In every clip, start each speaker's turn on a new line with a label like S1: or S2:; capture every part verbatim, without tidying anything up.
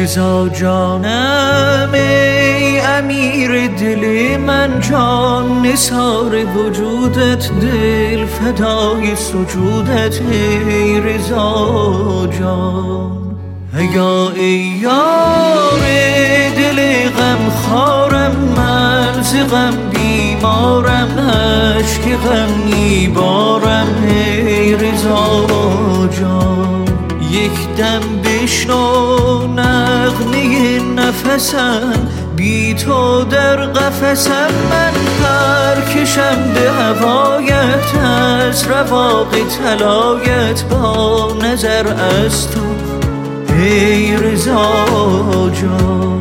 S1: رضا جانم ای امیر دل من، جان نثار وجودت، دل فدای سجودت ای رضا جان. یا ای یار دل غم خارم، من ز غم بیمارم، اشک غم میبارم ای رضا جان. یک دم بشنو نغمه نفسم، بی تو در قفسم، من پر کشم به هوایت، از رواق طلایت با نظر از تو ای رضا جان.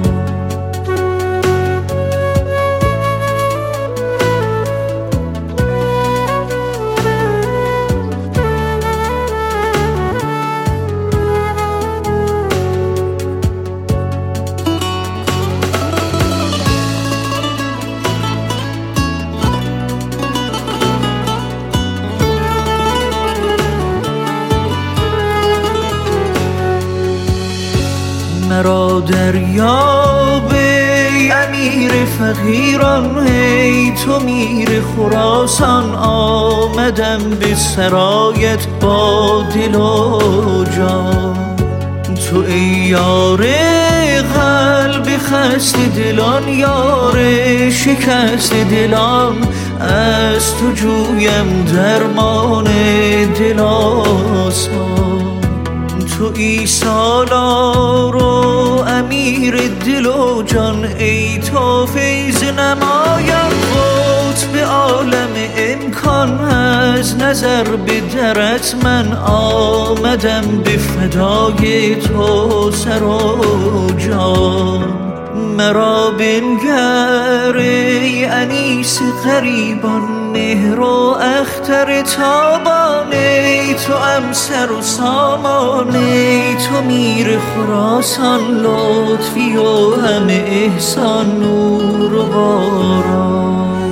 S1: مرا دریاب ای امیر فقیران، ای تو میر خراسان، آمدم به سرایت با دل و جان. تو ای یار قلب خسته دلان، یار شکست دلان، از تو جویم درمان دل آسان. تو ای سالار و امیر دل و جان، ای تو فیض نمایان، قطب عالم امکان، از نظر به درت من آمدم به فدای تو سر و جان. مرا بنگر ای انیس غریبان، مهر و اختر تابان، ای تو امسر و سامان، ای تو میر خراسان، لطفی و همه احسان، نور و باران.